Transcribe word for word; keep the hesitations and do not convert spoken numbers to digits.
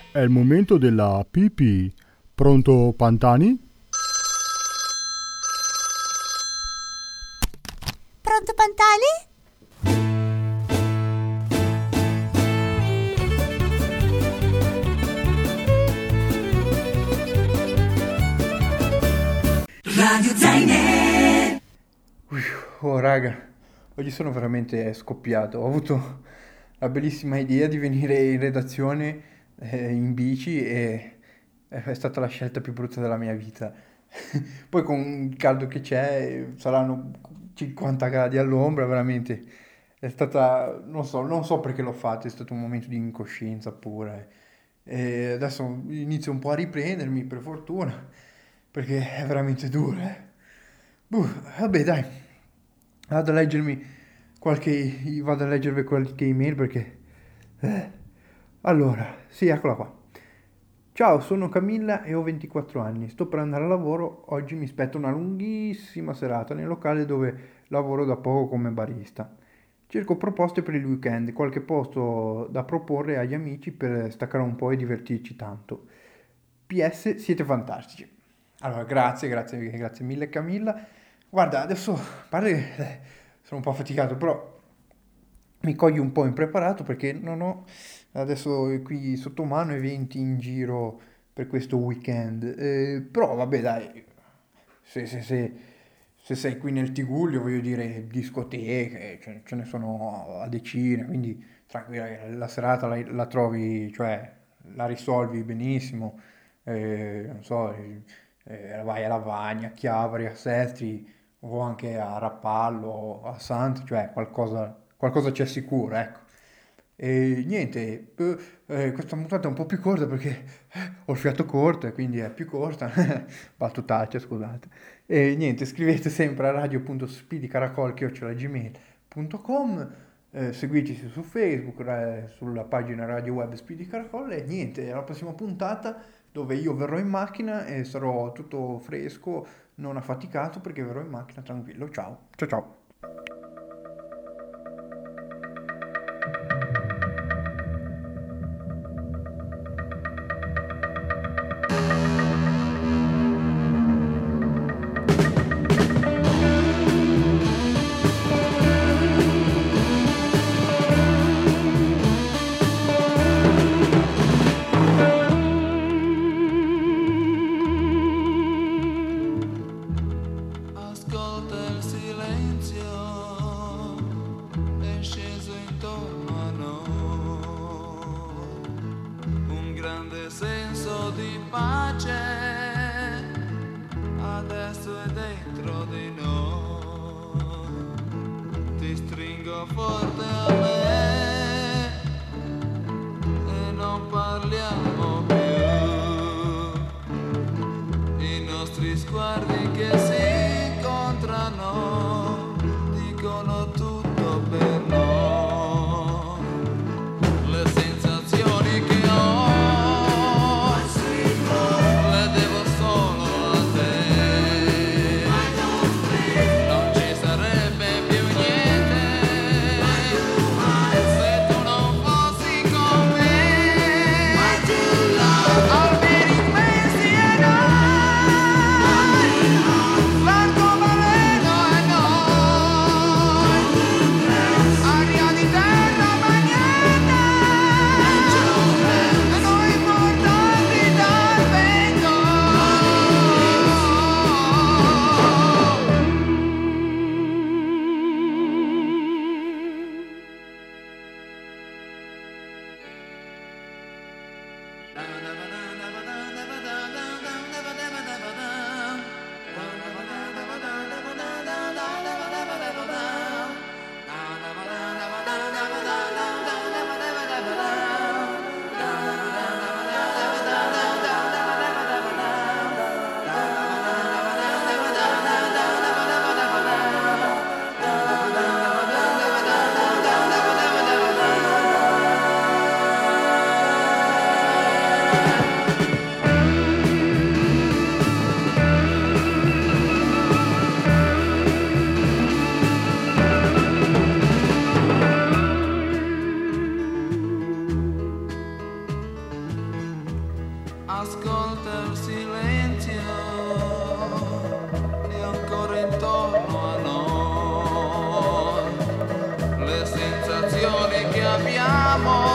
È il momento della pipì. Pronto, Pantani? Pronto, Pantani? Radio Zainer. Oh raga, oggi sono veramente scoppiato. Ho avuto la bellissima idea di venire in redazione eh, in bici e è stata la scelta più brutta della mia vita. Poi con il caldo che c'è saranno cinquanta gradi all'ombra, veramente. È stata, non so, non so perché l'ho fatto, è stato un momento di incoscienza pure. E adesso inizio un po' a riprendermi, per fortuna, perché è veramente duro, eh. Buh, vabbè, dai, vado a leggermi qualche, vado a leggervi qualche email perché... eh. Allora, sì, eccola qua. Ciao, sono Camilla e ho ventiquattro anni. Sto per andare a lavoro. Oggi mi aspetta una lunghissima serata nel locale dove lavoro da poco come barista. Cerco proposte per il weekend, qualche posto da proporre agli amici per staccare un po' e divertirci tanto. P S, siete fantastici. Allora, grazie, grazie, grazie mille Camilla. Guarda, adesso, a parte che eh, sono un po' affaticato, però mi cogli un po' impreparato perché non ho adesso qui sotto mano eventi in giro per questo weekend. Eh, però vabbè, dai, se, se, se, se sei qui nel Tigullio, voglio dire, discoteche, ce, ce ne sono a decine, quindi tranquilla, la serata la, la trovi, cioè la risolvi benissimo. Eh, non so, eh, vai a Lavagna, a Chiavari, a Sestri o anche a Rapallo, a Santi, cioè qualcosa, qualcosa c'è sicuro, ecco. E niente, eh, eh, questa puntata è un po' più corta perché eh, ho il fiato corto e quindi è più corta, battutaccia, scusate. E niente, scrivete sempre a radio punto speedicaracol chiocciola gmail punto com, eh, seguiteci su Facebook, eh, sulla pagina radio web Speedy Caracol e niente, alla prossima puntata dove io verrò in macchina e sarò tutto fresco, non affaticato perché verrò in macchina tranquillo. Ciao, ciao ciao. le sensazioni che abbiamo.